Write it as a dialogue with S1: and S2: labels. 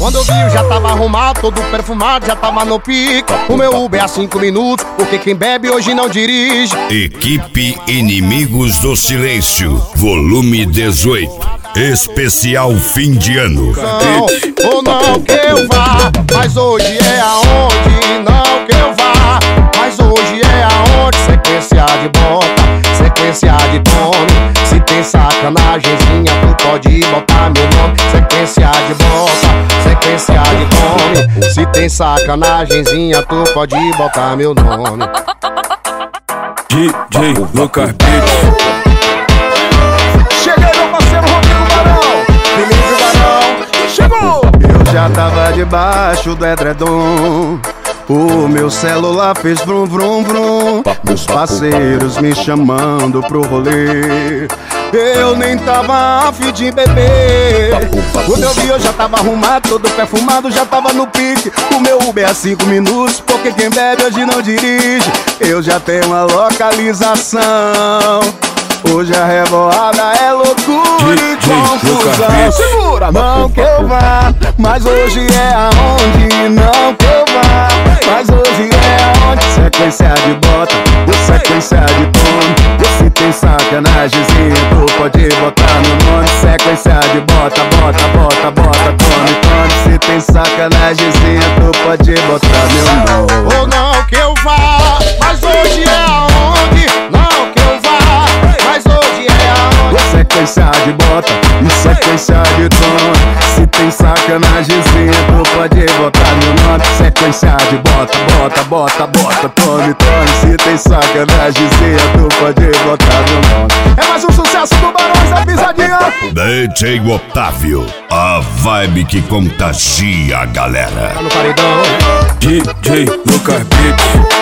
S1: Quando eu vi eu já tava arrumado, todo perfumado, já tava no pique. O meu Uber é 5 minutos, porque quem bebe hoje não dirige.
S2: Equipe Inimigos do Silêncio, volume 18. Especial fim de ano.
S1: Não, ou não que eu vá, mas hoje é aonde. Não que eu vá, mas hoje é aonde. Sequência de bota, sequência de tome. Se tem sacanagemzinha, tu pode botar meu nome. Sequência de bota, sequência de tome. Se tem sacanagemzinha, tu pode botar meu nome.
S3: DJ Lucas Beats.
S1: Cheguei, meu parceiro Rodrigo Barão. Felipe Barão, chegou! Eu já tava debaixo do edredom. O meu celular fez vrum vrum vrum. Meus parceiros me chamando pro rolê. Eu nem tava afim de beber. Quando eu vi eu já tava arrumado, todo perfumado, já tava no pique. O meu Uber é 5 minutos, porque quem bebe hoje não dirige. Eu já tenho uma localização. Hoje a revoada é loucura e confusão. Segura! Não que eu vá, mas hoje é aonde. Não que eu vá, mas hoje é aonde. Sequência de bota, sequência de tome. Se tem sacanagemzinha, tu pode botar no nome. Sequência de bota, bota, bota, bota, tome, tome. Se tem sacanagemzinha, tu pode botar meu nome. Ou não que eu vá, mas hoje é aonde. Não que eu vá, mas hoje é aonde. Sequência de bota e sequência de tome. Se tem sacanagemzinha, tu pode botar meu nome. Sequência de bota, bota, bota, bota, tome, tome. Se tem sacanagemzinha, tu pode botar meu nome. É mais um sucesso do Barões da Pisadinha.
S2: DJ Otávio, a vibe que contagia a galera.
S1: Tá no paredão.
S3: DJ Lucas Beats.